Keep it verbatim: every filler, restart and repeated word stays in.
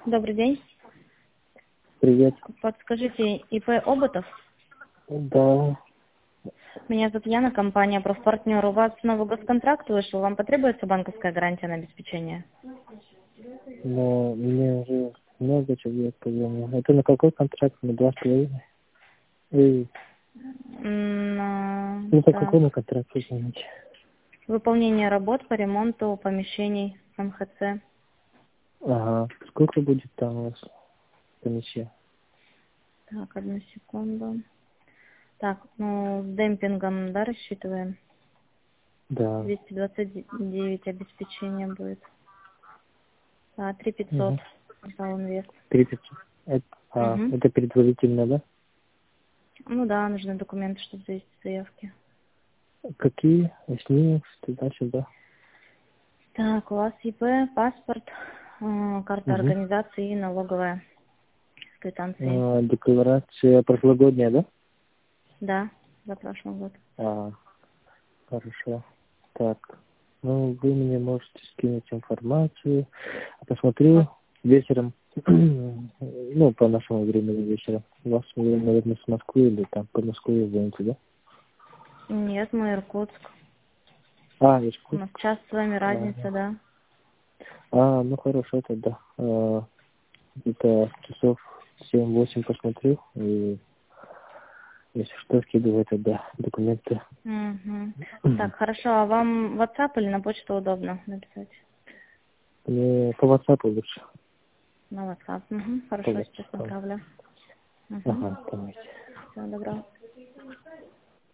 Добрый день. Привет. Подскажите, ИП Оботов? Да, Меня зовут Яна, компания «Профпартнер». У вас новый госконтракт вышел, вам потребуется банковская гарантия на обеспечение? но мне уже много человек позвонил. Это на какой контракт? На два с половиной? И, М, а, ну, по Так. какому контракту, извините? Выполнение работ по ремонту помещений МХЦ. Ага. Сколько будет там у вас комиссия? Так, одну секунду. Так, ну, с демпингом, да, рассчитываем? Да. двести двадцать девять обеспечение будет. А, три пятьсот. Угу. Талон вес. тридцать. Это, а, Угу. это предварительно, да? Ну да, нужны документы, чтобы завести заявки. Какие? Снимок, что дальше, да? Так, у вас ИП, паспорт, э, карта Угу. организации и налоговая с квитанцией. А, декларация прошлогодняя, да? Да, за прошлый год. А, хорошо. Так. Ну, вы мне можете скинуть информацию. Посмотрю вечером. Ну, по нашему времени вечером. У вас, вы, наверное, с Москвы или там по Москве звоните, да? Нет, мы Иркутск. А, У Иркутск. нас час с вами А, разница, да. а, ну хорошо тогда. А, где-то часов семь-восемь посмотрю. И если что, скидываю тогда документы. Угу. Так, хорошо, а вам в WhatsApp или на почту удобно написать? Мне по WhatsApp лучше. На WhatsApp. Угу. По Хорошо, сейчас WhatsApp. направлю. Угу. Ага, давайте. Всего доброго.